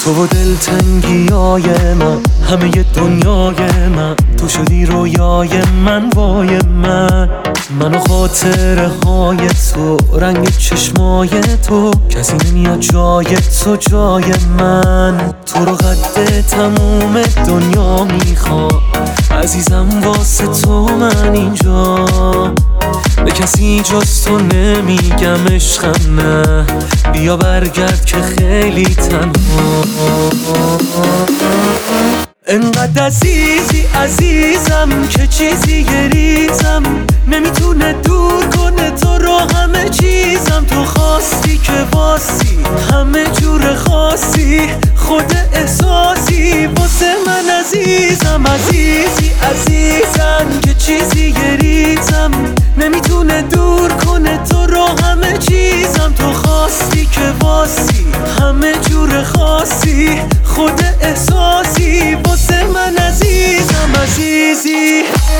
تو و دلتنگیای من، همه دنیای من، تو شدی رویای من، وای من و خاطره های تو، رنگ چشمای تو، کسی نمیاد جای تو جای من. تو رو قد تموم دنیا میخوام عزیزم، واسه تو من اینجا، به کسی جز تو نمیگم عشقم نه، بیا برگرد که خیلی تنها. انقدر عزیزی عزیزم که چیزی گریزم نمیتونه دور کنه تو رو، همه چیزم تو خواستی که باسی، همه جور خاصی، خود احساسی واسه من عزیزم. عزیزی عزیزم که چیزی گریزم نمیتونه دور کنه تو رو، همه چیزم تو خواستی که باسی، همه جور خاصی، خود احساسی واسه من عزیزم. عزیزی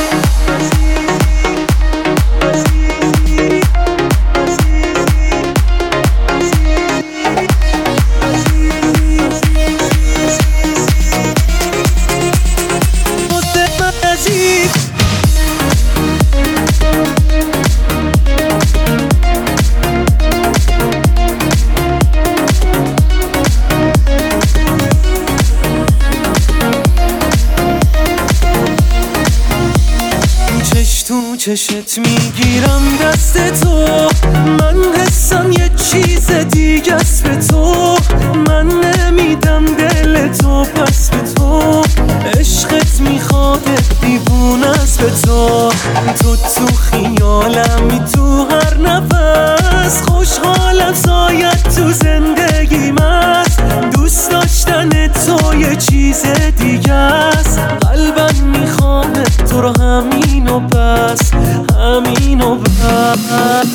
تو چشت میگیرم دست تو، من حسم یه چیز دیگه است به تو، من نمیدم دل تو پس به تو، عشقت میخواد دیوونه است به تو، تو خیالمی تو هر نفس، خوشحالم سایت تو زندگیم است، دوست داشتن تو یه چیز دیگه است، قلبم میخواد تو رو همین و بس، همین و بس.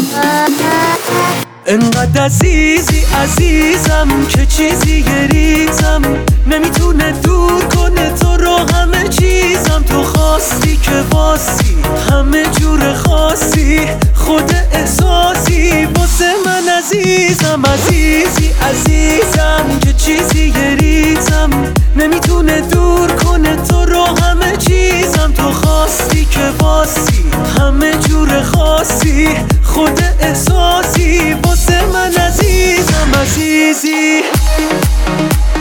انقدر عزیزی عزیزم که چیزی گریزم نمیتونه دور کنه تو رو، همه چیزم تو خواستی که باسی، همه جور خاصی، خود احساسی واسه من عزیزم. عزیزی عزیزم که چیزی گریزم نمیتونه دور کنه تو رو، همه چیزم تو خواستی که باسی، همه جور خاصی، خود احساسی واسه من عزیزم. عزیزی